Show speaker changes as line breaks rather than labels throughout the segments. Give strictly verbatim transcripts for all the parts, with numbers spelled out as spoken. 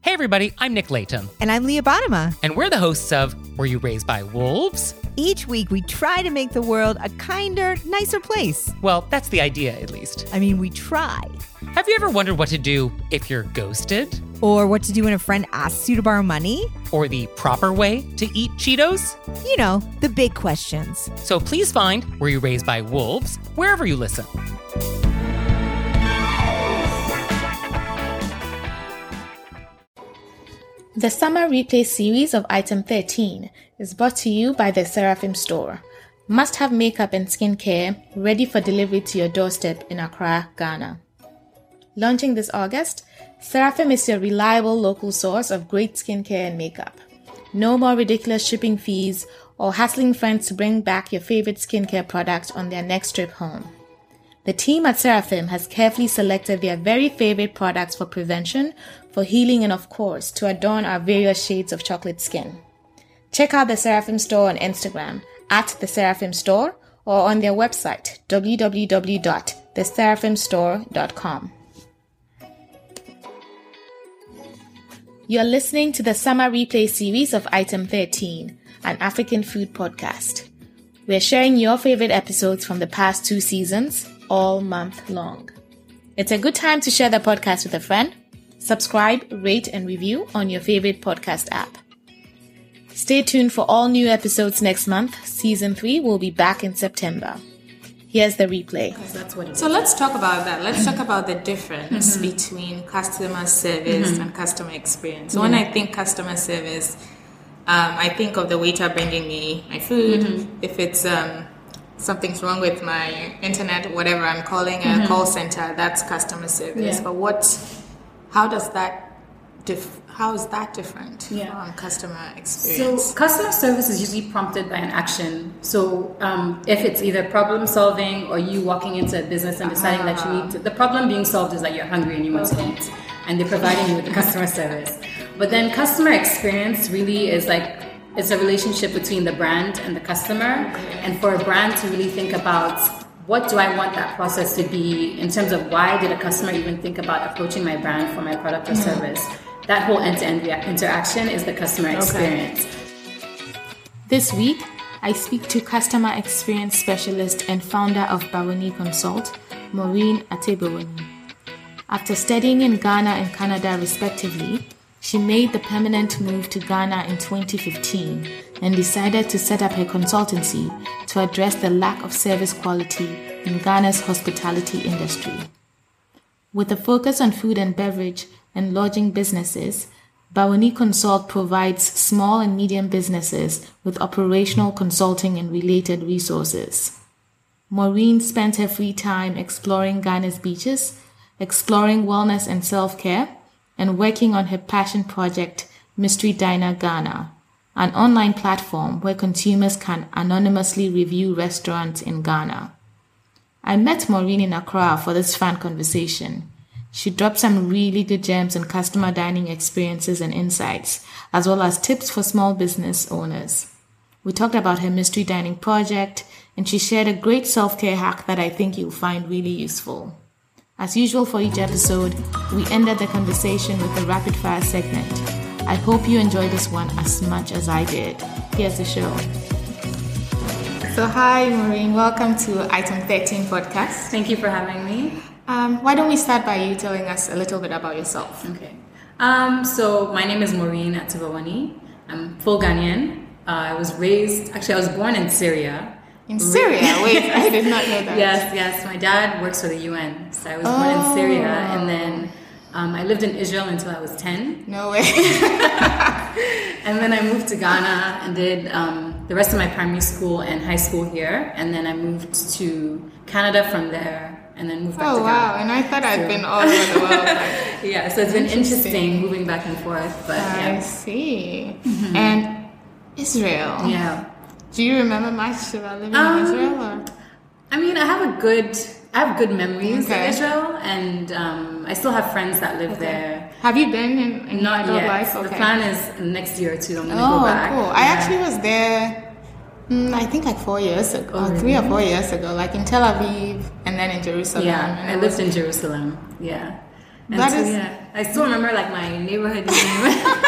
Hey everybody, I'm Nick Latham.
And I'm Leah Bottima.
And we're the hosts of Were You Raised by Wolves?
Each week we try to make the world a kinder, nicer place.
Well, that's the idea, at least.
I mean, we try.
Have you ever wondered what to do if you're ghosted?
Or what to do when a friend asks you to borrow money?
Or the proper way to eat Cheetos?
You know, the big questions.
So please find Were You Raised by Wolves wherever you listen.
The Summer Replay series of Item thirteen is brought to you by the Seraphim Store. Must-have makeup and skincare ready for delivery to your doorstep in Accra, Ghana. Launching this August, Seraphim is your reliable local source of great skincare and makeup. No more ridiculous shipping fees or hassling friends to bring back your favorite skincare product on their next trip home. The team at Seraphim has carefully selected their very favorite products for prevention, for healing, and of course, to adorn our various shades of chocolate skin. Check out the Seraphim Store on Instagram at the Seraphim Store or on their website w w w dot the seraphim store dot com. You're listening to the Summer Replay series of Item thirteen, an African food podcast. We're sharing your favorite episodes from the past two seasons all month long. It's a good time to share the podcast with a friend. Subscribe, rate, and review on your favorite podcast app. Stay tuned for all new episodes next month. Season three will be back in September. Here's the replay.
That's what it so is. Let's talk about that. Let's talk about the difference mm-hmm. between customer service mm-hmm. and customer experience. So yeah. When I think customer service, um, I think of the waiter bringing me my food. Mm-hmm. If it's um, something's wrong with my internet, whatever, I'm calling a mm-hmm. call center, that's customer service. Yeah. But what, how does that, dif- how is that different yeah. from customer experience?
So customer service is usually prompted by an action. So um, if it's either problem solving or you walking into a business and deciding uh-huh. that you need to, the problem being solved is that you're hungry and you want okay. to eat, and they're providing you with the customer service. But then customer experience really is like, it's a relationship between the brand and the customer. Okay. And for a brand to really think about, what do I want that process to be in terms of why did a customer even think about approaching my brand for my product or mm-hmm. service? That whole end-to-end rea- interaction is the customer experience.
Okay. This week, I speak to customer experience specialist and founder of Bawoni Consult, Maureen Atebawoni. After studying in Ghana and Canada respectively, she made the permanent move to Ghana in twenty fifteen and decided to set up her consultancy to address the lack of service quality in Ghana's hospitality industry. With a focus on food and beverage and lodging businesses, Bawoni Consult provides small and medium businesses with operational consulting and related resources. Maureen spent her free time exploring Ghana's beaches, exploring wellness and self-care, and working on her passion project, Mystery Diner Ghana, an online platform where consumers can anonymously review restaurants in Ghana. I met Maureen in Accra for this fun conversation. She dropped some really good gems on customer dining experiences and insights, as well as tips for small business owners. We talked about her mystery dining project, and she shared a great self-care hack that I think you'll find really useful. As usual for each episode, we ended the conversation with a rapid-fire segment. I hope you enjoyed this one as much as I did. Here's the show. So hi, Maureen. Welcome to Item thirteen podcast.
Thank you for having me.
Um, why don't we start by you telling us a little bit about yourself?
Okay. Um, so my name is Maureen Atebawoni. I'm full Ghanaian. Uh, I was raised, actually I was born in Syria.
In Syria? Wait, I did not know that.
Yes, yes. My dad works for the U N. So I was oh. born in Syria, and then um, I lived in Israel until I was ten.
No way.
And then I moved to Ghana and did um, the rest of my primary school and high school here. And then I moved to Canada from there, and then moved back
oh,
to Ghana.
Oh, wow. And I thought so. I'd been all over the world. Like,
yeah, so it's been interesting. interesting moving back and forth. But
I
yeah.
see. Mm-hmm. And Israel.
Yeah.
Do you remember much about living
um,
in Israel? Or?
I mean, I have a good, I have good memories
okay.
of Israel, and um, I still have friends that live okay. there.
Have you been in, in
Not
your
yet.
life? Okay.
The plan is next year or two. I'm going to
oh,
go back.
Oh, cool.
Yeah.
I actually was there, mm, I think like four years ago, oh, really? three or four years ago, like in Tel Aviv and then in Jerusalem.
Yeah,
and
I lived in Jerusalem. Yeah. And
That
so,
is-
yeah, I still remember like my neighborhood name.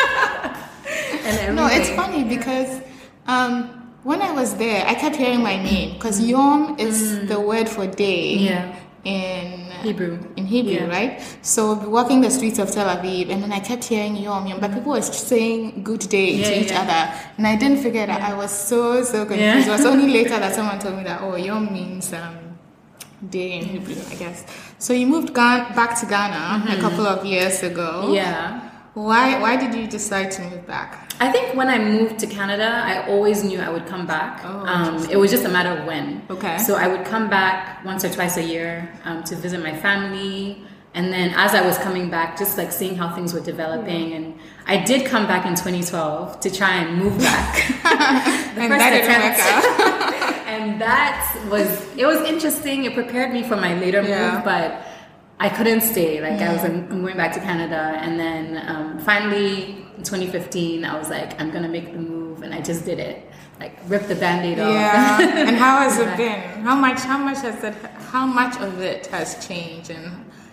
and everything.
No, it's funny because um, when I was there, I kept hearing my name because Yom is the word for day
Yeah.
in
Hebrew.
In Hebrew,
Yeah.
right? So we'd be walking the streets of Tel Aviv, and then I kept hearing Yom Yom, but people were saying good day
Yeah,
to each
yeah.
other, and I didn't figure that. I was so so confused.
Yeah.
It was only later that someone told me that oh, Yom means um, day in Hebrew, I guess. So you moved Ga- back to Ghana a couple of years ago.
Yeah.
Why why did you decide to move back?
I think when I moved to Canada, I always knew I would come back.
Oh,
um, it was just a matter of when.
Okay.
So I would come back once or twice a year um, to visit my family. And then as I was coming back, just like seeing how things were developing. And I did come back in twenty twelve to try and move back. The
And
first
that didn't
attempt.
work out.
And that was, it was interesting. It prepared me for my later
Yeah.
move, but I couldn't stay. Like I was, I'm going back to Canada, and then um, finally in twenty fifteen, I was like, I'm gonna make the move, and I just did it. Like rip the Band-Aid off.
Yeah. And how has it
Right.
been? How much? How much has it? How much of it has changed? And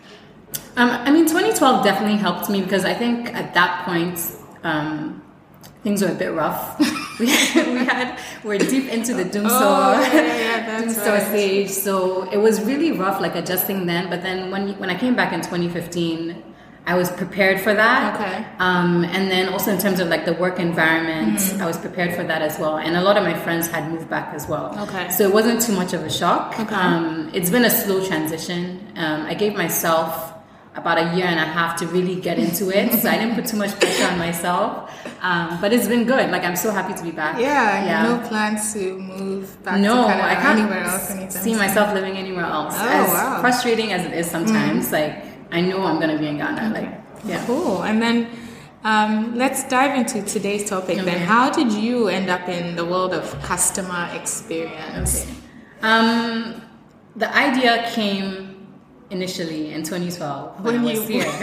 Um, I mean, twenty twelve definitely helped me because I think at that point um, things were a bit rough. we, had, we had we're deep into the doomsday
Oh, yeah, yeah, that's
doomsday
right.
stage, so it was really rough, like adjusting then. But then when when I came back in twenty fifteen, I was prepared for that.
Okay.
Um, and then also in terms of like the work environment, I was prepared for that as well. And a lot of my friends had moved back as well.
Okay.
So it wasn't too much of a shock.
Okay.
Um, it's been a slow transition. Um, I gave myself about a year and a half to really get into it. So I didn't put too much pressure on myself. Um, but it's been good. Like I'm so happy to be back.
yeah,
Yeah.
no plans to move back
No,
to Canada
I
or
can't
anywhere else anytime
see
soon?
myself living anywhere else.
Oh,
as
wow.
frustrating as it is sometimes, like I know I'm gonna be in Ghana. Like, yeah.
Cool. And then um, let's dive into today's topic. Then,
Okay.
how did you end up in the world of customer experience?
Okay. Um, the idea came initially in twenty twelve when,
When
I was
you-
here.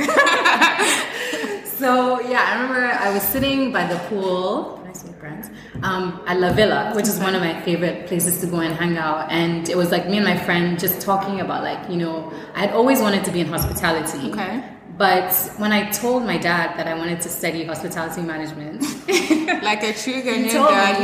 So yeah, I remember I was sitting by the pool. Can I say brands? Um, at La Villa, which is one of my favorite places to go and hang out. And it was like me and my friend just talking about like, you know, I had always wanted to be in hospitality.
Okay.
But when I told my dad that I wanted to study hospitality management,
Like a true
he
Ghanaian
told
dad.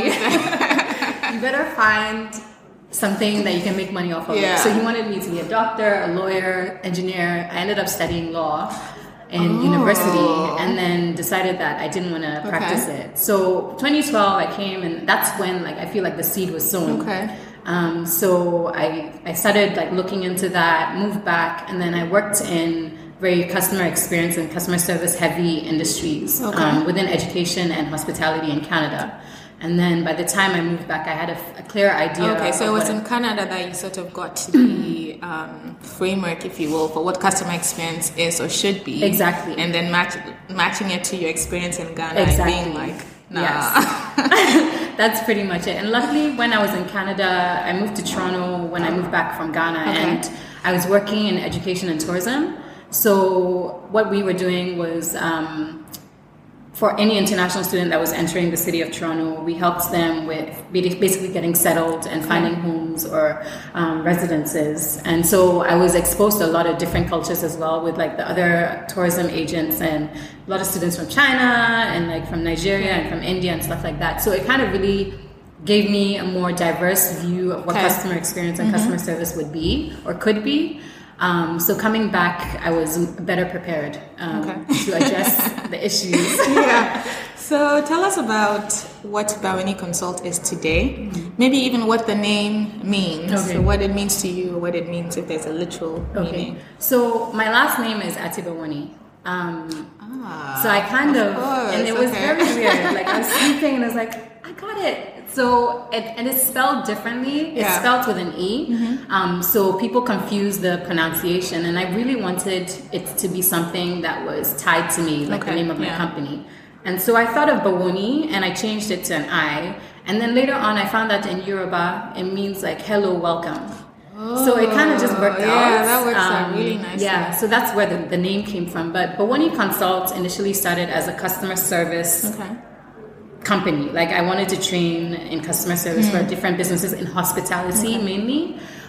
me, you better find something that you can make money off of.
Yeah.
So he wanted me to be a doctor, a lawyer, engineer. I ended up studying law in
Oh.
university and then decided that I didn't want to
Okay.
practice it. So twenty twelve I came, and that's when like I feel like the seed was sown.
Okay.
Um, so I, I started like looking into that, moved back, and then I worked in very customer experience and customer service heavy industries
Okay.
um, within education and hospitality in Canada. And then by the time I moved back, I had a, a clear idea.
Okay, so
of
it was
what
in Canada that you sort of got the um, framework, if you will, for what customer experience is or should be.
Exactly.
And then match, matching it to your experience in Ghana
Exactly.
and being like, nah.
Yes. That's pretty much it. And luckily, when I was in Canada, I moved to Toronto when I moved back from Ghana,
Okay.
and I was working in education and tourism. So what we were doing was, um, for any international student that was entering the city of Toronto, we helped them with basically getting settled and finding homes or um, residences. And so I was exposed to a lot of different cultures as well, with like the other tourism agents and a lot of students from China and like from Nigeria and from India and stuff like that. So it kind of really gave me a more diverse view of what
Okay.
customer experience and customer service would be or could be. Um, so coming back, I was better prepared um,
Okay.
to address the issues.
Yeah. So tell us about what Bawani Consult is today. Maybe even what the name means.
Okay.
So what it means to you, or what it means if there's a literal
Okay.
meaning.
So my last name is Atibawani. Um,
Ah,
so I kind of,
course,
and it was
okay.
very weird. Like I was sleeping and I was like, I got it. So, it, and it's spelled differently. It's
Yeah.
spelled with an E. Um, so people confuse the pronunciation. And I really wanted it to be something that was tied to me, like
Okay,
the name of my
yeah.
company. And so I thought of Bawoni and I changed it to an I. And then later on, I found that in Yoruba, it means like hello, welcome. So it kind of just worked
yeah,
out.
that works out really nicely.
Yeah, so that's where the, the name came from. But Bawoni Consult initially started as a customer service
Okay.
company. Like I wanted to train in customer service for different businesses in hospitality mainly.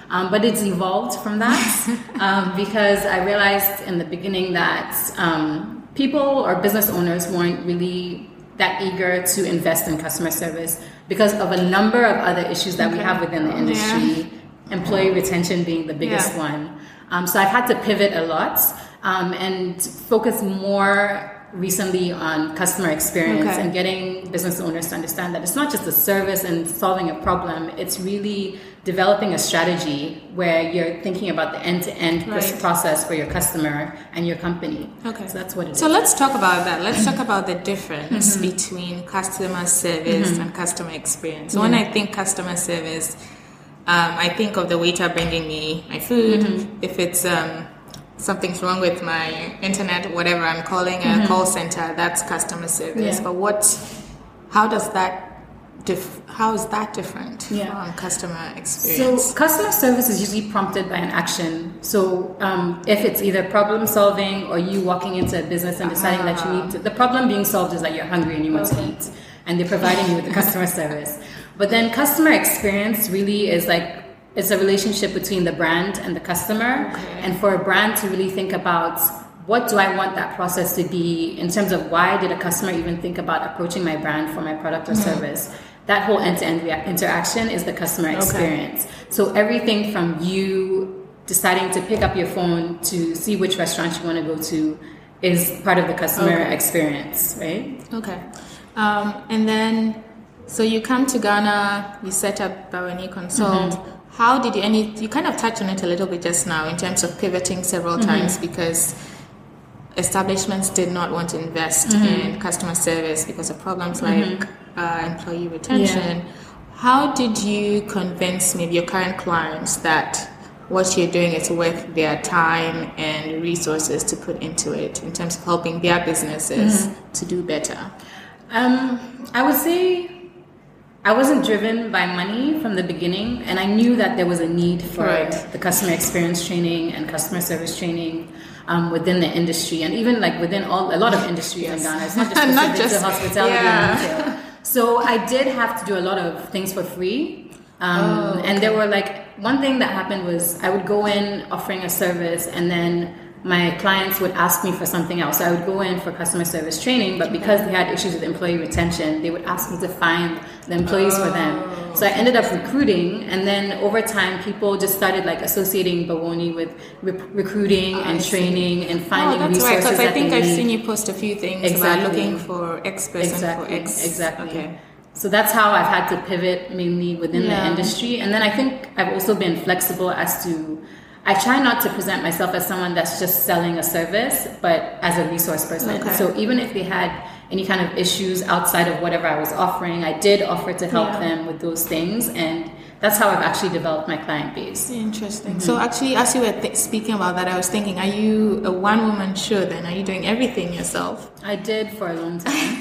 Um, but it's evolved from that um, because I realized in the beginning that um, people or business owners weren't really that eager to invest in customer service because of a number of other issues that okay. we have within the industry, yeah. employee retention being the biggest yeah. one. Um, so I've had to pivot a lot um, and focus more recently on customer experience okay. and getting business owners to understand that it's not just a service and solving a problem, it's really developing a strategy where you're thinking about the end-to-end right. process for your customer and your company.
Okay.
So that's what it
so
is.
So let's talk about that. Let's talk about the difference mm-hmm. between customer service mm-hmm. and customer experience. So mm-hmm. when I think customer service, um, I think of the waiter bringing me my food. Mm-hmm. If it's um, something's wrong with my internet, whatever, I'm calling a mm-hmm. call center, that's customer service.
Yeah.
But what, how does that Dif- how is that different
yeah.
from customer experience?
So customer service is usually prompted by an action. So um, if it's either problem solving or you walking into a business and deciding uh-huh. that you need to, the problem being solved is that you're hungry and you want okay. to eat, and they're providing you with the customer service. But then customer experience really is like, it's a relationship between the brand and the customer.
Okay.
And for a brand to really think about, what do I want that process to be in terms of why did a customer even think about approaching my brand for my product or mm-hmm. service? That whole end-to-end rea- interaction is the customer experience. Okay. So everything from you deciding to pick up your phone to see which restaurant you want to go to is part of the customer okay. experience, right?
Okay. Um, and then, so you come to Ghana, you set up Bawani Consult. Mm-hmm. How did you, and you, you kind of touched on it a little bit just now in terms of pivoting several mm-hmm. times because establishments did not want to invest mm-hmm. in customer service because of problems mm-hmm. like uh, employee retention. Yeah. How did you convince maybe your current clients that what you're doing is worth their time and resources to put into it in terms of helping their businesses mm-hmm. to do better?
Um, I would say I wasn't driven by money from the beginning, and I knew that there was a need for right. the customer experience training and customer service training Um, within the industry, and even like within all a lot of industries yes. in Ghana. It's not just specific
not just,
to hospitality
yeah.
and retail. So I did have to do a lot of things for free. Um,
oh, okay.
And there were like, one thing that happened was I would go in offering a service, and then my clients would ask me for something else. So I would go in for customer service training, but because they had issues with employee retention, they would ask me to find the employees oh. for them. So I ended up recruiting, and then over time, people just started like associating Bawani with re- recruiting oh, and training and finding
oh, that's
resources.
Right, because I think
I've
need. seen you post a few things
exactly.
about looking for experts
exactly.
and for ex.
Exactly.
Okay.
So that's how I've had to pivot mainly within yeah. the industry, and then I think I've also been flexible as to. I try not to present myself as someone that's just selling a service, but as a resource person. Okay. So even if they had any kind of issues outside of whatever I was offering, I did offer to help yeah. them with those things. And that's how I've actually developed my client base.
Interesting. Mm-hmm. So actually, as you were th- speaking about that, I was thinking, are you a one-woman show then? Are you doing everything yourself?
I did for a long time.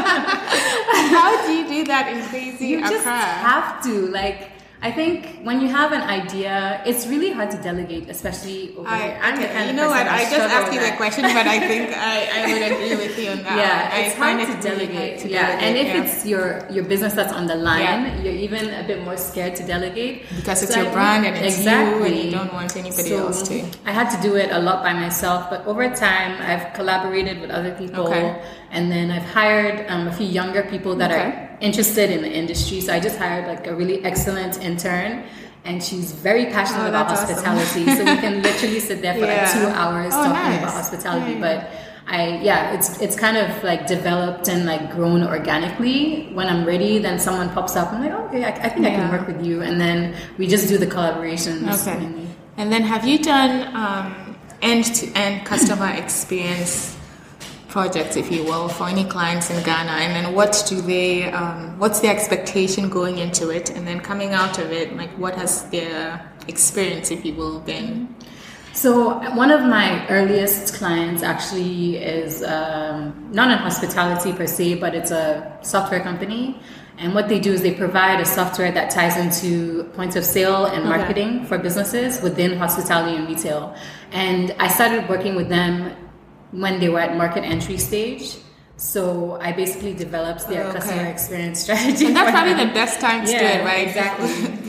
How do you do that in crazy
You
Accra?
just have to, like... I think when you have an idea, it's really hard to delegate, especially over
I,
here. I'm the kind
you know
of
what? I just asked you
that.
that question, but I think I, I would agree with you on that.
Yeah, it's
I
hard
find
to
it
delegate.
Really hard to
yeah,
delegate,
and if
yeah.
it's your your business that's on the line,
yeah.
you're even a bit more scared to delegate
because it's
so
your
I,
brand and it's
exactly.
you, and you don't want anybody
so
else to.
I had to do it a lot by myself, but over time, I've collaborated with other people,
okay.
and then I've hired um, a few younger people that okay. are interested in the industry. So I just hired like a really excellent intern. And she's very passionate
oh,
about hospitality, awesome. So we can literally sit there for yeah. like two hours
oh,
talking
nice.
about hospitality.
Yeah.
But I, yeah, it's it's kind of like developed and like grown organically. When I'm ready, then someone pops up. I'm like, oh, okay, I, I think yeah. I can work with you, and then we just do the collaborations.
Okay.
Mainly.
And then have you done um, end-to-end customer experience projects, if you will, for any clients in Ghana, and then what do they, um, what's their expectation going into it, and then coming out of it, like what has their experience, if you will, been?
So one of my earliest clients actually is um, not in hospitality per se, but it's a software company. And what they do is they provide a software that ties into points of sale and marketing okay. for businesses within hospitality and retail. And I started working with them when they were at market entry stage. So I basically developed their okay. customer experience strategy.
And that's probably them. The best time to
yeah,
do it, right?
Exactly.
Before,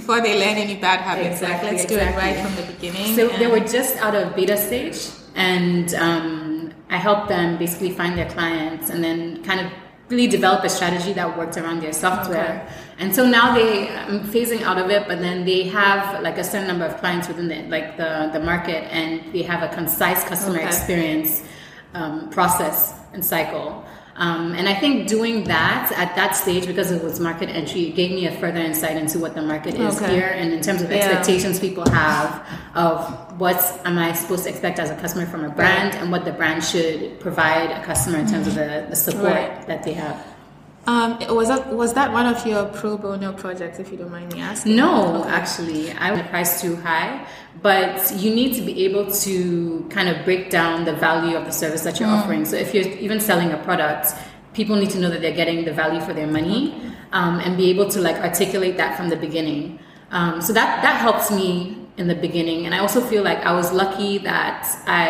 before they learn any bad habits.
Exactly,
Like, let's
exactly.
do it right from the beginning.
So
and-
they were just out of beta stage, and um, I helped them basically find their clients and then kind of really develop a strategy that worked around their software.
Okay.
And so now they, I'm phasing out of it, but then they have like a certain number of clients within the, like the, the market, and they have a concise customer
Okay.
experience um, process and cycle. Um, and I think doing that at that stage, because it was market entry, it gave me a further insight into what the market is
Okay.
here, and in terms of
Yeah.
expectations people have of what am I supposed to expect as a customer from a brand, and what the brand should provide a customer in terms of the, the support
Right.
that they have.
Um, was that was that one of your pro bono projects, if you don't mind me asking?
No, actually, I would price too high, but you need to be able to kind of break down the value of the service that you're offering. So if you're even selling a product, people need to know that they're getting the value for their money, um, and be able to like articulate that from the beginning. Um, so that that helps me in the beginning, and I also feel like I was lucky that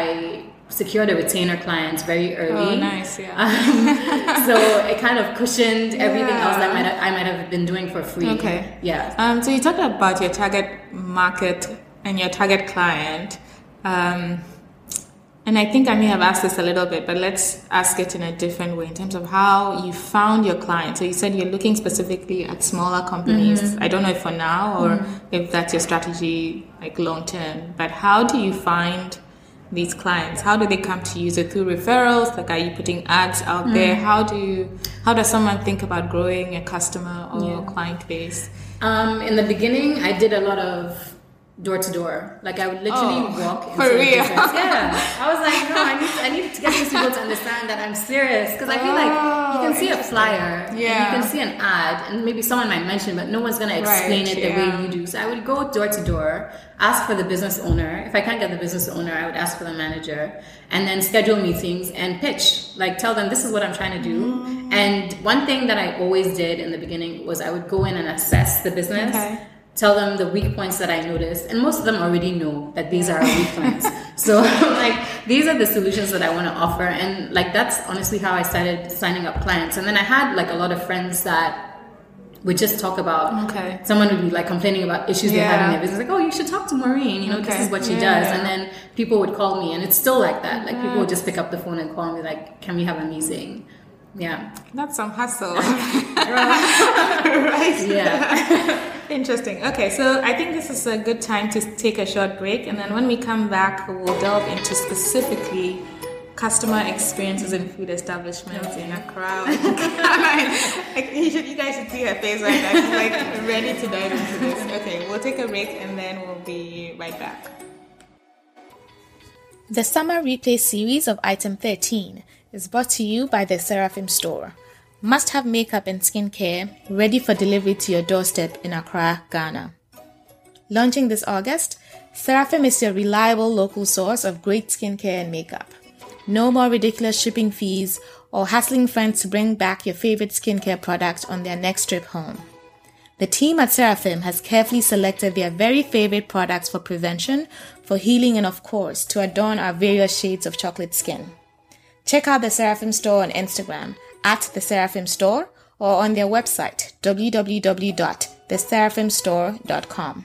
I secured a retainer client very early.
Oh, nice, yeah.
Um, so it kind of cushioned everything
Yeah.
else that might have, I might have been doing for free.
Okay.
Yeah.
Um, so you talked about your target market and your target client. Um, and I think I may have asked this a little bit, but let's ask it in a different way in terms of how you found your client. So you said you're looking specifically at smaller companies.
Mm-hmm.
I don't know if for now or mm-hmm. if that's your strategy like long term, but how do you find these clients? How do they come to you? Is it through referrals? Like, are you putting ads out mm. there? How do you, how does someone think about growing a customer or yeah. client base?
Um, in the beginning, I did a lot of door to door. Like, I would literally
oh,
walk into
for real?
business. Yeah, I was like, no, I need to, I need to get these people to understand that I'm serious, because I feel like you can see a flyer,
yeah.
and you can see an ad, and maybe someone might mention, but no one's gonna explain
right,
it the
yeah.
way you do. So I would go door to door, ask for the business owner. If I can't get the business owner, I would ask for the manager, and then schedule meetings and pitch. Like, tell them this is what I'm trying to do. Mm. And one thing that I always did in the beginning was I would go in and assess the business. Okay. Tell them the weak points that I noticed, and most of them already know that these are weak points. So like, these are the solutions that I want to offer, and like, that's honestly how I started signing up clients. And then I had like a lot of friends that would just talk about,
okay.
someone would be like complaining about issues
yeah.
they have in their business, like, oh, you should talk to Maureen, you know, okay. this is what she yeah. does. And then people would call me, and it's still like that. Like, people would just pick up the phone and call me like, can we have a meeting? Yeah.
That's some hustle. Right?
Yeah.
Interesting. Okay, so I think this is a good time to take a short break, and then when we come back, we'll delve into specifically customer experiences in food establishments in Accra. Like, you, should, you guys should see her face right now. She's like ready to dive into this. Okay, we'll take a break, and then we'll be right back.
The Summer Replay series of Item thirteen is brought to you by the Seraphim Store. Must-have makeup and skincare ready for delivery to your doorstep in Accra, Ghana. Launching this August, Seraphim is your reliable local source of great skincare and makeup. No more ridiculous shipping fees or hassling friends to bring back your favorite skincare product on their next trip home. The team at Seraphim has carefully selected their very favorite products for prevention, for healing, and of course, to adorn our various shades of chocolate skin. Check out the Seraphim Store on Instagram at the Seraphim Store, or on their website w w w dot the seraphim store dot com.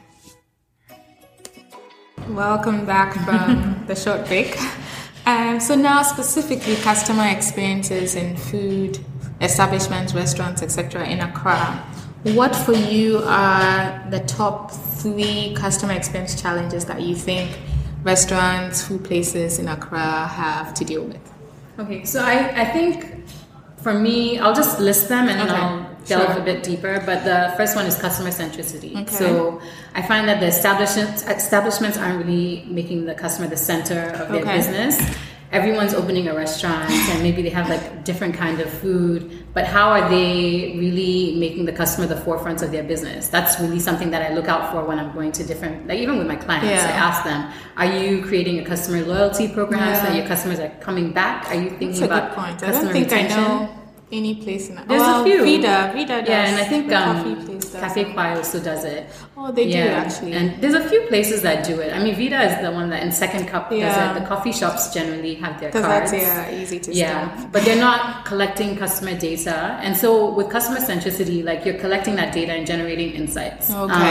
Welcome back from the short break. Um, so now specifically customer experiences in food establishments, restaurants, et cetera in Accra. What for you are the top three customer experience challenges that you think restaurants, food places in Accra have to deal with?
Okay, so I, I think for me, I'll just list them and then
okay.
I'll delve
sure.
a bit deeper. But the first one is customer centricity.
Okay.
So I find that the establishments establishments aren't really making the customer the center of their
okay.
business. Everyone's opening a restaurant and maybe they have like different kind of food, but how are they really making the customer the forefront of their business? That's really something that I look out for when I'm going to different, like even with my clients,
yeah.
I ask them, are you creating a customer loyalty program yeah. so that your customers are coming back? Are you thinking
That's a
about
good point.
customer
I don't think
retention?
I know any place in that.
There's
well,
a few.
Vida, Vida does.
Yeah, and I think
the
um,
coffee place does.
Cafe Kwai also does it.
Oh, they
yeah.
do actually.
And there's a few places that do it. I mean, Vida is the one that in Second Cup
yeah.
does it. The coffee shops generally have their cards.
Because that's yeah, easy to
Yeah,
stamp.
but they're not collecting customer data. And so with customer centricity, like you're collecting that data and generating insights.
Okay.
Um,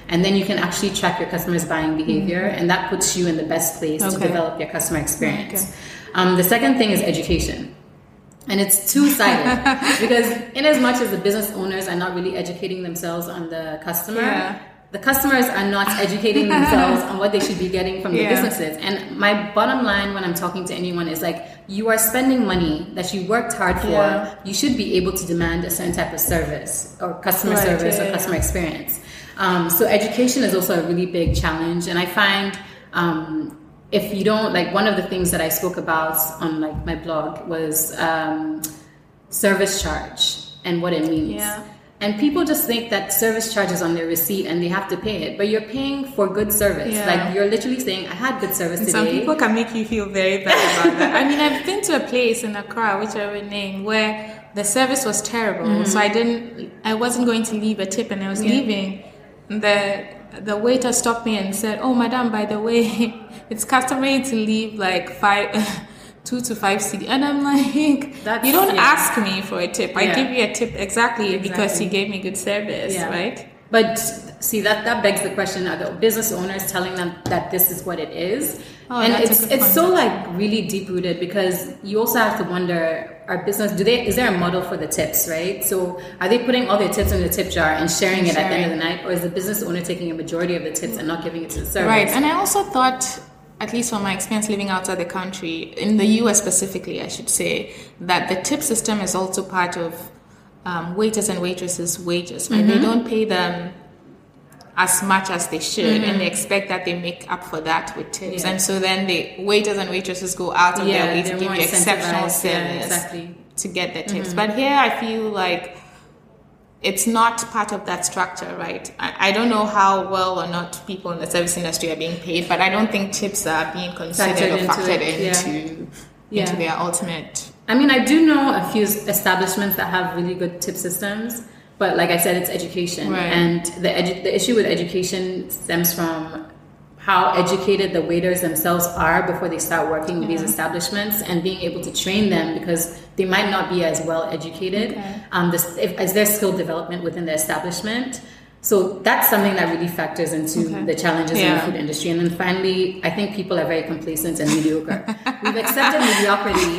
and then you can actually track your customers' buying behavior, mm-hmm. and that puts you in the best place okay. to develop your customer experience. Okay. Um, the second thing is education. And it's two-sided because in as much as the business owners are not really educating themselves on the customer, yeah. the customers are not educating themselves on what they should be getting from yeah. the businesses. And my bottom line when I'm talking to anyone is like, you are spending money that you worked hard for. Yeah. You should be able to demand a certain type of service or customer right, service yeah, or customer yeah. experience. Um, so education is also a really big challenge. And I find um, if you don't, like one of the things that I spoke about on like my blog was um, service charge and what it means.
Yeah.
And people just think that service charge is on their receipt and they have to pay it. But you're paying for good service. Yeah. Like you're literally saying, I had good service
and
today.
Some people can make you feel very bad about that. I mean, I've been to a place in Accra, which I will name, where the service was terrible. Mm-hmm. So I didn't, I wasn't going to leave a tip and I was yeah. leaving. The the waiter stopped me and said, oh, madam, by the way, it's customary to leave like five... two to five C D, and I'm like, That's, you don't yeah. ask me for a tip. I yeah. give you a tip exactly, exactly because you gave me good service, yeah. right?
But see, that, that begs the question: are the business owners telling them that this is what it is?
Oh,
and
that's
it's
a good
it's
point.
so like really deep rooted because you also have to wonder: our business do they is there a model for the tips, right? So are they putting all their tips in the tip jar and sharing and it sharing. at the end of the night, or is the business owner taking a majority of the tips and not giving it to the service?
Right, and I also thought, at least from my experience living outside the country, in the U S specifically, I should say, that the tip system is also part of um, waiters and waitresses' wages. Right? Mm-hmm. They don't pay them as much as they should, mm-hmm. and they expect that they make up for that with tips. Yeah. And so then the waiters and waitresses go out of
yeah,
their way to give you exceptional service
yeah, exactly.
to get the tips.
Mm-hmm.
But here I feel like it's not part of that structure, right? I, I don't know how well or not people in the service industry are being paid, but I don't think tips are being considered
factored
or factored
into,
into,
yeah.
into
Yeah.
their ultimate.
I mean, I do know a few establishments that have really good tip systems, but like I said, it's education.
Right.
And the edu- the issue with education stems from how educated the waiters themselves are before they start working with yeah. these establishments and being able to train them because they might not be as well educated
okay.
um, this, if, as their skill development within the establishment. So that's something that really factors into
okay.
the challenges
yeah.
in the food industry. And then finally, I think people are very complacent and mediocre. We've accepted mediocrity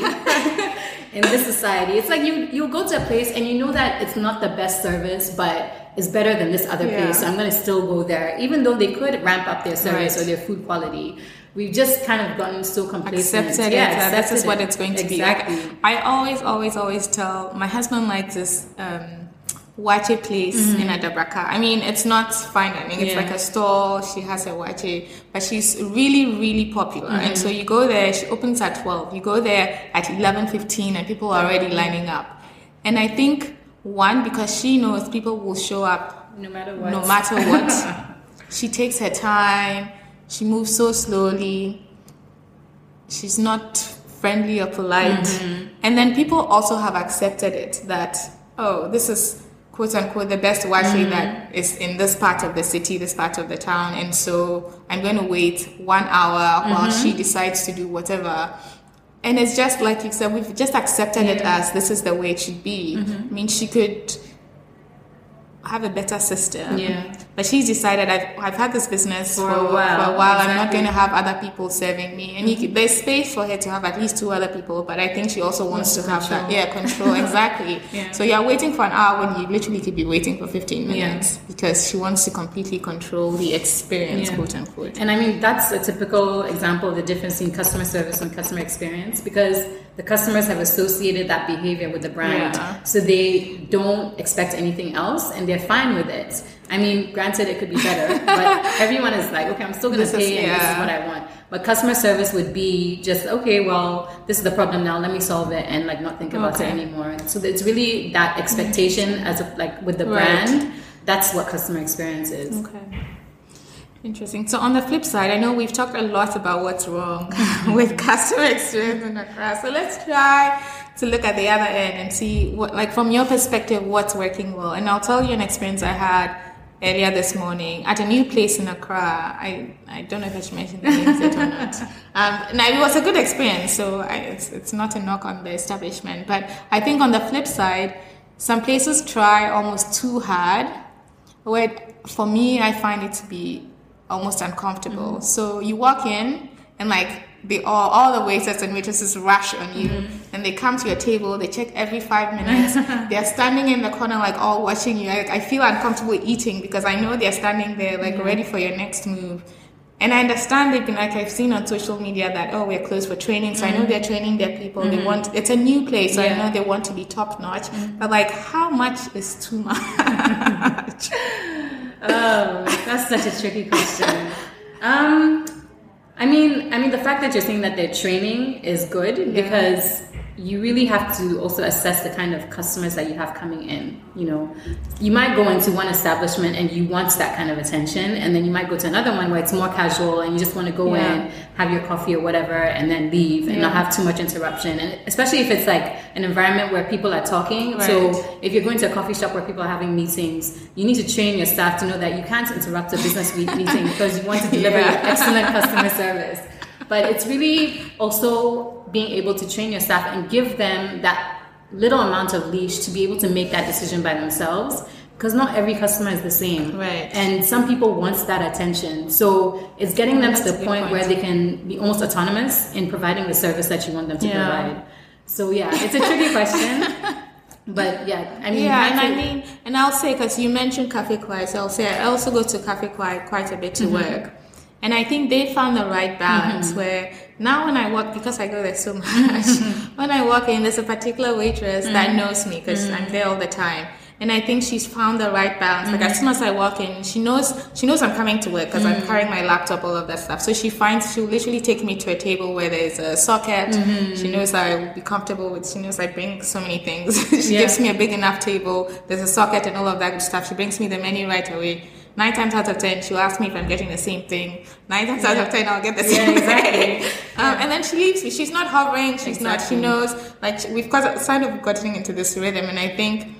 in this society. It's like you you go to a place and you know that it's not the best service, but it's better than this other
yeah.
place. So I'm going to still go there, even though they could ramp up their service
right.
or their food quality. We've just kind of gotten so complacent.
Accepted
yeah,
it.
accepted
This is
it.
what it's going to
exactly.
be. Exactly. I always, always, always tell my husband likes this um, wache place mm-hmm. in Adabraka. I mean, it's not fine dining. It's
yeah.
like a store. She has a wache, but she's really, really popular. Mm-hmm. And so you go there. She opens at twelve. You go there at eleven fifteen, and people are already lining up. And I think one, because she knows people will show up
no matter what.
No matter what. She takes her time. She moves so slowly. She's not friendly or polite.
Mm-hmm.
And then people also have accepted it that, oh, this is quote unquote the best wache
mm-hmm.
that is in this part of the city, this part of the town. And so I'm going to wait one hour mm-hmm. while she decides to do whatever. And it's just like you said, we've just accepted yeah. it as this is the way it should be. Mm-hmm. I mean, she could have a better system.
Yeah.
But she's decided I've, I've had this business
for,
for
a while.
For a while.
Exactly.
I'm not going to have other people serving me. And you could, there's space for her to have at least two other people, but I think she also wants, wants to, to have that. Yeah, control. Exactly.
yeah.
So you're waiting for an hour when you literally could be waiting for fifteen minutes yeah. because she wants to completely control the experience, yeah. quote unquote.
And I mean, that's a typical example of the difference in customer service and customer experience because the customers have associated that behavior with the brand.
Yeah.
So they don't expect anything else and they're fine with it. I mean, granted, it could be better, but everyone is like, okay, I'm still going to pay
is,
and
yeah.
this is what I want. But customer service would be just, okay, well, this is the problem now, let me solve it and like not think about
okay.
it anymore. So it's really that expectation as a, like with the
right.
brand, that's what customer experience is.
Okay. Interesting. So on the flip side, I know we've talked a lot about what's wrong with customer experience in Accra. So let's try to look at the other end and see what, like from your perspective, what's working well. And I'll tell you an experience I had earlier this morning at a new place in Accra. I, I don't know if I should mention the names yet or not. Um, now, it was a good experience, so I, it's, it's not a knock on the establishment. But I think on the flip side, some places try almost too hard, where for me, I find it to be almost uncomfortable. Mm-hmm. So you walk in and like they all, all the waiters and waitresses rush on you, mm-hmm. and they come to your table, they check every five minutes. They're standing in the corner like all watching you. I, I feel uncomfortable eating because I know they're standing there like mm-hmm. ready for your next move. And I understand they've been like, I've seen on social media that, oh, we're closed for training. So mm-hmm. I know they're training their people. Mm-hmm. They want, it's a new place. So yeah. I know they want to be top notch. Mm-hmm. But like, how much is too much?
Oh, that's such a tricky question. Um, I mean, I mean, the fact that you're saying that they're training is good yeah. because you really have to also assess the kind of customers that you have coming in. You know, you might go into one establishment and you want that kind of attention, and then you might go to another one where it's more casual and you just want to go yeah. in, have your coffee or whatever, and then leave and yeah. not have too much interruption. And especially if it's like an environment where people are talking. Right. So if you're going to a coffee shop where people are having meetings, you need to train your staff to know that you can't interrupt a business meeting because you want to deliver yeah. excellent customer service. But it's really also being able to train your staff and give them that little amount of leash to be able to make that decision by themselves, because not every customer is the same.
Right.
And some people want that attention. So it's getting them That's to the point, point where they can be almost autonomous in providing the service that you want them to yeah. provide. So yeah, it's a tricky question. But yeah, I mean,
yeah, and
to,
I mean, and I'll say, because you mentioned Café Kwai, so I'll say I also go to Café Kwai quite a bit to mm-hmm. work. And I think they found the right balance mm-hmm. where now when I walk, because I go there so much, when I walk in, there's a particular waitress mm-hmm. that knows me because mm-hmm. I'm there all the time. And I think she's found the right balance. Mm-hmm. Like as soon as I walk in, she knows she knows I'm coming to work because mm-hmm. I'm carrying my laptop, all of that stuff. So she finds, she'll literally take me to a table where there's a socket. Mm-hmm. She knows that I will be comfortable with, she knows I bring so many things. she yeah. gives me a big enough table. There's a socket and all of that good stuff. She brings me the menu right away. Nine times out of ten, she'll ask me if I'm getting the same thing. Nine times yeah. out of ten, I'll get the same
yeah, exactly.
thing. Um, yeah. And then she leaves me. She's not hovering. She's exactly. not. She knows. Like we've got kind of gotten into this rhythm, and I think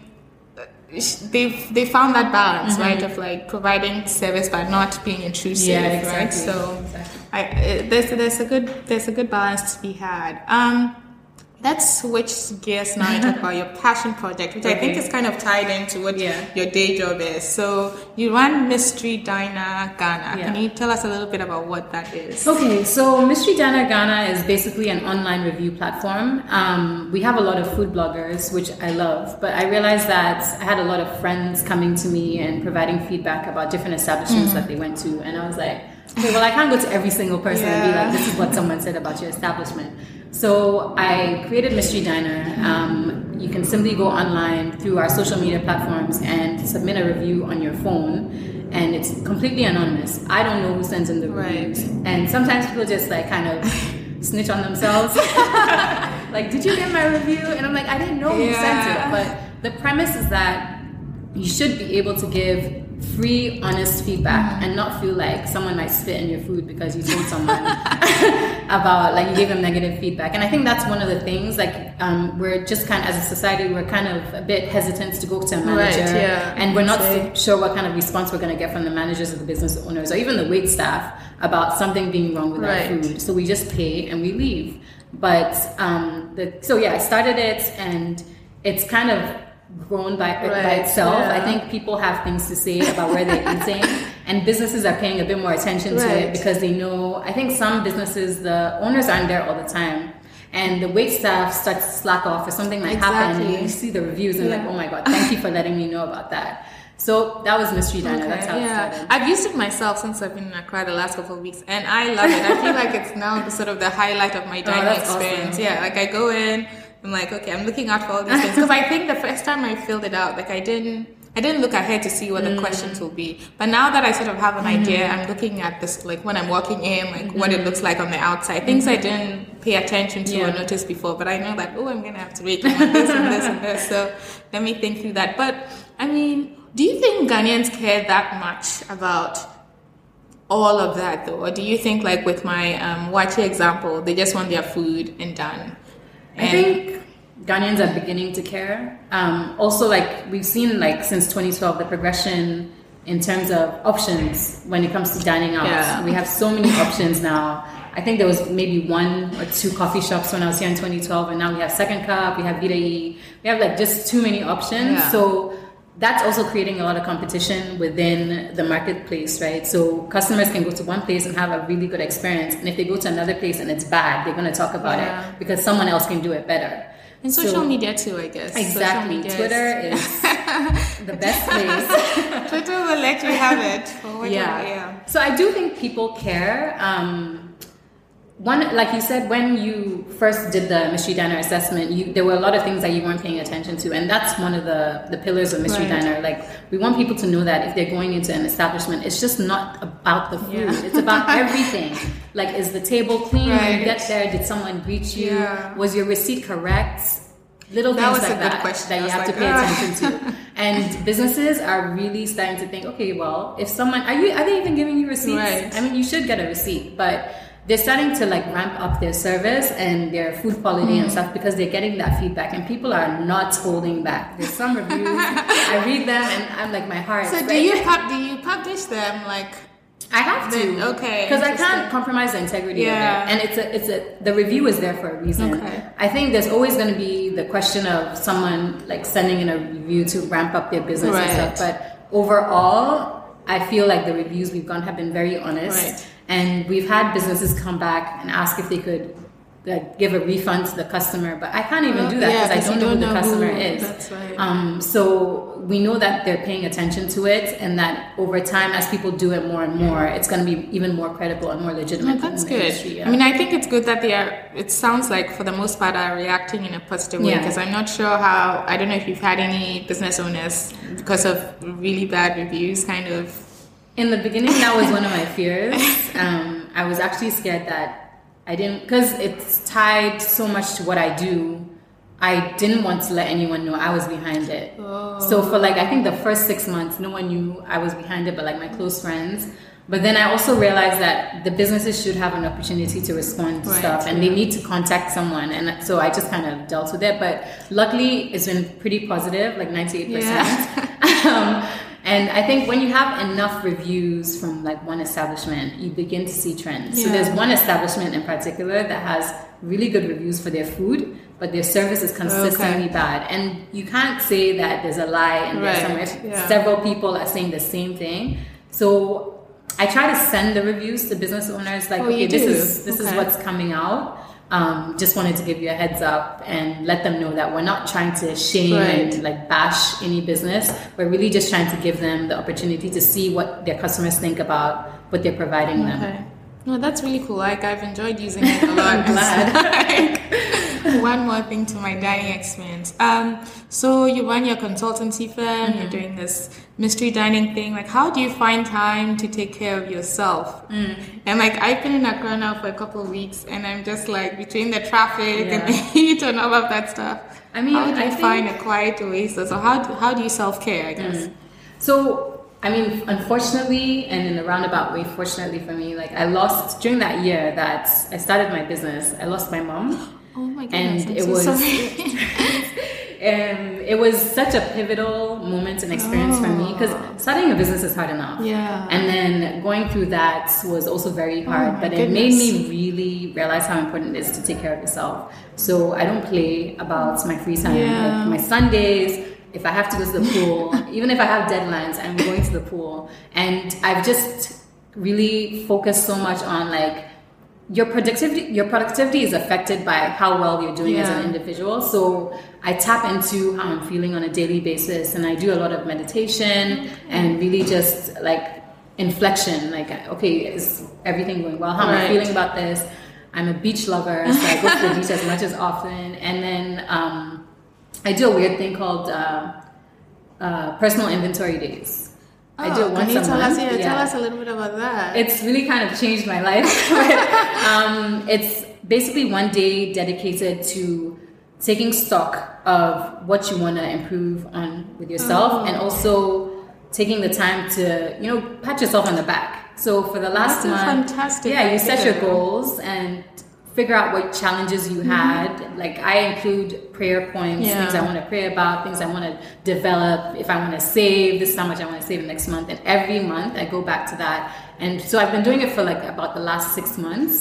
they've they found that balance, mm-hmm. right, of like providing service but not being intrusive,
yeah, exactly.
right? So,
exactly.
I, there's there's a good there's a good balance to be had. Um, Let's switch gears now and talk about your passion project, which okay. I think is kind of tied into what yeah. your day job is. So you run Mystery Diner Ghana. Yeah. Can you tell us a little bit about what that is?
Okay, so Mystery Diner Ghana is basically an online review platform. Um, we have a lot of food bloggers, which I love, but I realized that I had a lot of friends coming to me and providing feedback about different establishments mm-hmm. that they went to. And I was like, okay, well, I can't go to every single person yeah. and be like, this is what someone said about your establishment. So I created Mystery Diner. Um, you can simply go online through our social media platforms and submit a review on your phone, and it's completely anonymous. I don't know who sends in the reviews. Right. And sometimes people just like kind of snitch on themselves. Like, did you get my review? And I'm like, I didn't know who yeah. sent it. But the premise is that you should be able to give free, honest feedback mm-hmm. and not feel like someone might spit in your food because you told someone about, like, you gave them negative feedback. And I think that's one of the things, like, um, we're just kind of, as a society, we're kind of a bit hesitant to go to a manager.
Right, yeah.
And we're not so sure what kind of response we're going to get from the managers or the business owners or even the wait staff about something being wrong with right. our food. So we just pay and we leave. But, um, the, so yeah, I started it, and it's kind of grown by, right, by itself. Yeah. I think people have things to say about where they're eating, and businesses are paying a bit more attention right. to it because they know. I think some businesses, the owners aren't there all the time, and the wait staff starts to slack off or something like exactly. happen, and you see the reviews and yeah. like, oh my god, thank you for letting me know about that. So that was Mystery Diner. Okay, that's how yeah. it started.
I've used it myself since I've been in Accra the last couple of weeks, and I love it. I feel like it's now the, sort of the highlight of my dining oh, experience. Awesome. Yeah, like I go in, I'm like, okay, I'm looking out for all these things, because I think the first time I filled it out, like I didn't, I didn't look ahead to see what the mm. questions will be. But now that I sort of have an mm. idea, I'm looking at this, like when I'm walking in, like mm-hmm. what it looks like on the outside, things mm-hmm. I didn't pay attention to yeah. or notice before. But I know that, oh, I'm gonna have to wait on this and this and this. So let me think through that. But I mean, do you think Ghanaians care that much about all of that, though? Or do you think, like with my um, Wachi example, they just want their food and done?
And I think Ghanaians are beginning to care. Um, also, like we've seen, like since twenty twelve, the progression in terms of options when it comes to dining out.
Yeah.
We have so many options now. I think there was maybe one or two coffee shops when I was here in twenty twelve, and now we have Second Cup, we have Vida E. We have like just too many options.
Yeah.
So that's also creating a lot of competition within the marketplace, right? So customers can go to one place and have a really good experience, and if they go to another place and it's bad, they're going to talk about yeah. it because someone else can do it better.
And social so, media too, I guess.
Exactly. Twitter is, is the best place.
Twitter will let you have it. For whatever,
yeah.
yeah.
So I do think people care. Um, One, like you said, when you first did the Mystery Diner assessment, you, there were a lot of things that you weren't paying attention to, and that's one of the, the pillars of Mystery right. Diner. Like, we want people to know that if they're going into an establishment, it's just not about the food; yeah. it's about everything. Like, is the table clean right. when you get there? Did someone greet you? Yeah. Was your receipt correct? Little
that
things like that
question.
that you have
like,
to pay
oh.
attention to. And businesses are really starting to think, okay, well, if someone are you are they even giving you receipts?
Right.
I mean, you should get a receipt, but they're starting to like ramp up their service and their food quality mm. and stuff because they're getting that feedback, and people are not holding back. There's some reviews, I read them and I'm like, my heart.
So do you pub- do you publish them like?
I have to,
then, okay,
because I can't compromise the integrity
yeah.
of it, and it's a it's a the review is there for a reason.
Okay.
I think there's always going to be the question of someone like sending in a review to ramp up their business
right.
and stuff, but overall, I feel like the reviews we've gotten have been very honest.
Right.
And we've had businesses come back and ask if they could like, give a refund to the customer, but I can't even well, do that because yeah, I don't know who the customer who, is.
That's right.
Um, so we know that they're paying attention to it, and that over time, as people do it more and more, it's going to be even more credible and more legitimate.
Oh, that's good.
Industry, yeah.
I mean, I think it's good that they are. It sounds like for the most part are reacting in a positive way, because yeah. I'm not sure how. I don't know if you've had any business owners because of really bad reviews, kind of.
In the beginning, that was one of my fears. Um, I was actually scared that I didn't, because it's tied so much to what I do. I didn't want to let anyone know I was behind it. Oh. So for like, I think the first six months, no one knew I was behind it, but like my close friends. But then I also realized that the businesses should have an opportunity to respond to right. stuff, and they need to contact someone. And so I just kind of dealt with it. But luckily, it's been pretty positive, like ninety-eight percent. Yeah. um, And I think when you have enough reviews from like one establishment, you begin to see trends. Yeah. So there's one establishment in particular that has really good reviews for their food, but their service is consistently okay. bad. And you can't say that there's a lie in there
right.
somewhere.
Yeah.
Several people are saying the same thing. So I try to send the reviews to business owners like,
oh,
okay, this
do?
is this okay. is what's coming out. Um, just wanted to give you a heads up and let them know that we're not trying to shame right. and like bash any business. We're really just trying to give them the opportunity to see what their customers think about what they're providing
okay.
them.
No, that's really cool. Like, I've enjoyed using it a lot.
I'm glad.
Like, one more thing to my dining experience. Um, so you run your consultancy firm, mm-hmm. you're doing this mystery dining thing. Like, how do you find time to take care of yourself? Mm. And like, I've been in Accra now for a couple of weeks, and I'm just like between the traffic yeah. and the heat and all of that stuff. I mean, how do you I find think... a quiet oasis? Or how do, how do you self-care, I guess?
Mm. So, I mean, unfortunately, and in a roundabout way, fortunately for me, like I lost during that year that I started my business, I lost my mom.
Oh my goodness!
And
I'm
it
so
was,
sorry.
um, it was such a pivotal moment and experience oh. for me, because starting a business is hard enough.
Yeah.
And then going through that was also very hard,
oh
but
goodness.
it made me really realize how important it is to take care of yourself. So I don't play about my free time,
yeah.
like my Sundays. If I have to go to the pool, even if I have deadlines, I'm going to the pool. And I've just really focused so much on like your productivity. Your productivity is affected by how well you're doing yeah. as an individual. So I tap into how I'm feeling on a daily basis, and I do a lot of meditation and really just like inflection. Like, okay, is everything going well? How am I feeling about this? I'm a beach lover, so I go to the beach as much as often. And then um, I do a weird thing called uh, uh, personal inventory days.
Oh,
I do it once
can you
a
tell
month.
Us, yeah,
yeah.
Tell us a little bit about that.
It's really kind of changed my life. but, um, it's basically one day dedicated to taking stock of what you want to improve on with yourself, oh. and also taking the time to, you know, pat yourself on the back. So for the last
That's
month,
fantastic
yeah, you
idea.
set your goals and figure out what challenges you had. Mm-hmm. Like I include prayer points, yeah. things I want to pray about, things I want to develop. If I want to save, this is how much I want to save next month. And every month I go back to that. And so I've been doing it for like about the last six months.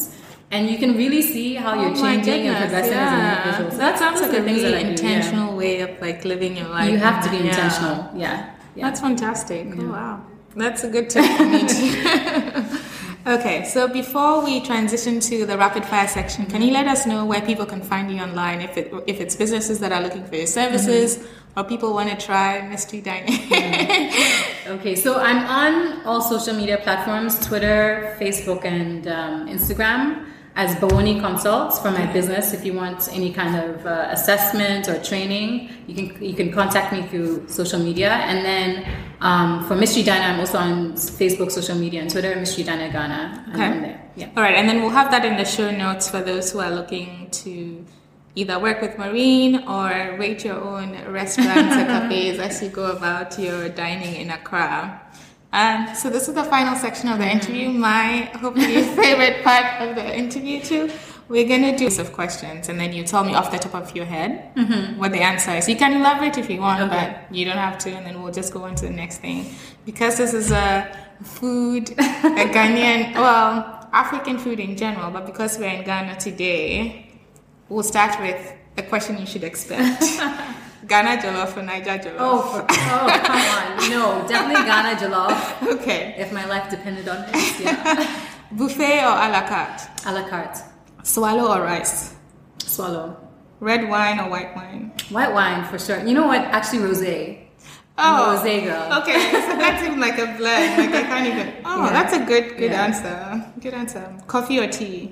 And you can really see how you're
Oh my
changing and
goodness,
progressing
yeah.
as an individual. So
That sounds
those
like
are
a
the things
really
that I do, yeah.
intentional way of like living your life.
You have to be
Yeah.
intentional. Yeah. yeah.
That's fantastic. Oh, wow. That's a good tip for me too. Okay, so before we transition to the rapid fire section, can you let us know where people can find you online? If it if it's businesses that are looking for your services, mm-hmm. or people want to try mystery dining.
mm-hmm. Okay, so I'm on all social media platforms: Twitter, Facebook, and um, Instagram as Bawoni Consults for my business. If you want any kind of uh, assessment or training, you can you can contact me through social media. And then um, for Mystery Diner, I'm also on Facebook, social media, and Twitter, Mystery Diner Ghana.
Okay.
I'm there. Yeah.
All right, and then we'll have that in the show notes for those who are looking to either work with Maureen or rate your own restaurants or cafes as you go about your dining in Accra. Um, so this is the final section of the interview, my hopefully favorite part of the interview too. We're going to do some questions and then you tell me off the top of your head mm-hmm. what the answer is. You can elaborate if you want, okay. but you don't have to, and then we'll just go on to the next thing. Because this is a food, a Ghanaian, well, African food in general, but because we're in Ghana today, we'll start with a question you should expect. Ghana jollof or Niger jollof?
Oh, for, oh, come on. No, definitely Ghana jollof.
Okay.
If my life depended on it, yeah.
Buffet or a la carte?
A la carte.
Swallow or rice?
Swallow.
Red wine or white wine?
White wine, for sure. You know what? Actually, rosé.
Oh.
Rosé, girl.
Okay, so that's even like a blend. Like I can't even... Oh, yeah. That's a good, good
yeah.
answer. Good answer. Coffee or tea?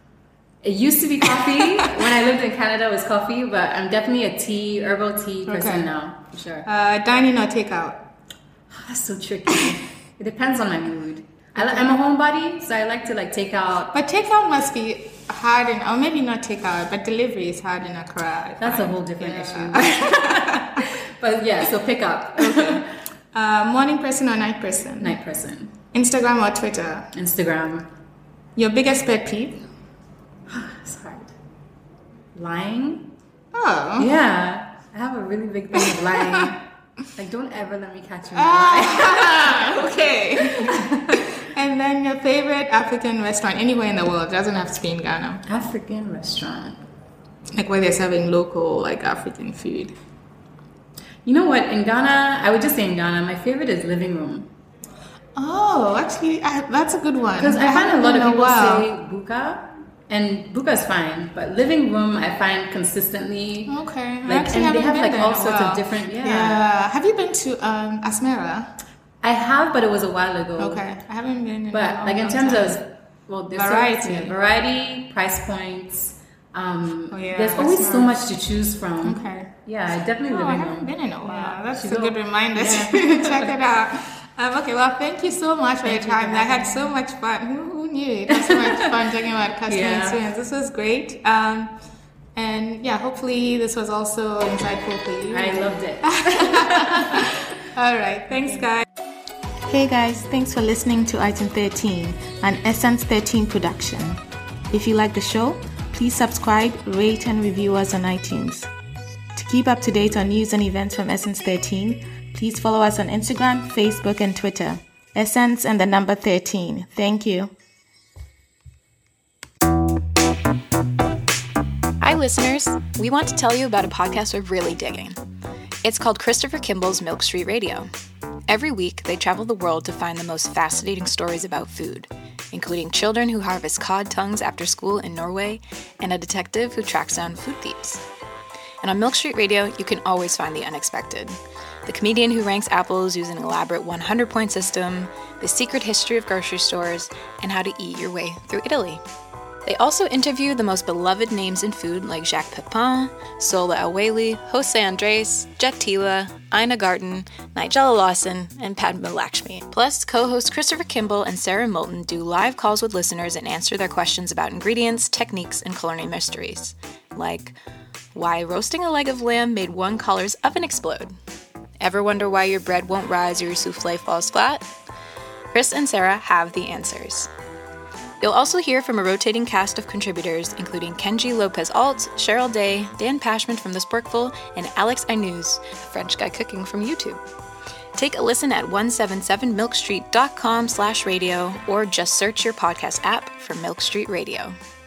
It used to be coffee. When I lived in Canada, it was coffee, but I'm definitely a tea, herbal tea person okay. now, for sure.
Uh, dining or takeout?
Oh, that's so tricky. It depends on my mood. I, I'm a homebody, so I like to like take out.
But takeout must be hard, in, or maybe not takeout, but delivery is hard in Accra.
That's a whole different yeah. issue. But yeah, so pick up.
Okay. Uh, morning person or night person?
Night person.
Instagram or Twitter?
Instagram.
Your biggest pet peeve?
It's hard. Lying?
Oh.
Yeah. I have a really big thing of lying. Like, don't ever let me catch you in ah,
okay. And then your favorite African restaurant anywhere in the world, doesn't have to be in Ghana.
African restaurant.
Like where they're serving local, like African food.
You know what? In Ghana, I would just say in Ghana, my favorite is Living Room.
Oh, actually, I, that's a good one.
Because I, I find a lot of people
while.
say Buka. And Buka is fine, but Living Room I find consistently
okay.
Like, and they have like all sorts of different yeah.
yeah. Have you been to um, Asmera?
I have, but it was a while ago.
Okay, I haven't been. In
but
a
like in terms time. of well, there's
variety,
so, yeah, variety, price points. Um,
oh, yeah,
there's always
smart.
so much to choose from.
Okay.
Yeah, definitely
oh,
Living
I haven't
Room.
been in a while. Yeah. That's
so,
a good reminder
yeah.
to check it out. Um, okay, well, thank you so much for
thank
your time.
You
I had so much fun. Who, who knew it? It was so much fun talking about customer yeah. experience. This was great. Um, and yeah, hopefully this was also insightful for you.
I loved it.
All right. Thanks, guys.
Hey guys, thanks for listening to Item thirteen, an Essence thirteen production. If you like the show, please subscribe, rate, and review us on iTunes. To keep up to date on news and events from Essence thirteen, please follow us on Instagram, Facebook, and Twitter. Essence and the number thirteen. Thank you.
Hi, listeners. We want to tell you about a podcast we're really digging. It's called Christopher Kimball's Milk Street Radio. Every week, they travel the world to find the most fascinating stories about food, including children who harvest cod tongues after school in Norway and a detective who tracks down food thieves. And on Milk Street Radio, you can always find the unexpected. The comedian who ranks apples using an elaborate one hundred point system, the secret history of grocery stores, and how to eat your way through Italy. They also interview the most beloved names in food like Jacques Pepin, Sola Aweli, Jose Andres, Jet Tila, Ina Garten, Nigella Lawson, and Padma Lakshmi. Plus, co-hosts Christopher Kimball and Sarah Moulton do live calls with listeners and answer their questions about ingredients, techniques, and culinary mysteries. Like, why roasting a leg of lamb made one caller's oven explode? Ever wonder why your bread won't rise or your souffle falls flat? Chris and Sarah have the answers. You'll also hear from a rotating cast of contributors, including Kenji Lopez-Alt, Cheryl Day, Dan Pashman from The Sporkful, and Alex Ainuz, a French guy cooking from YouTube. Take a listen at one seventy-seven milk street dot com slash radio or just search your podcast app for Milk Street Radio.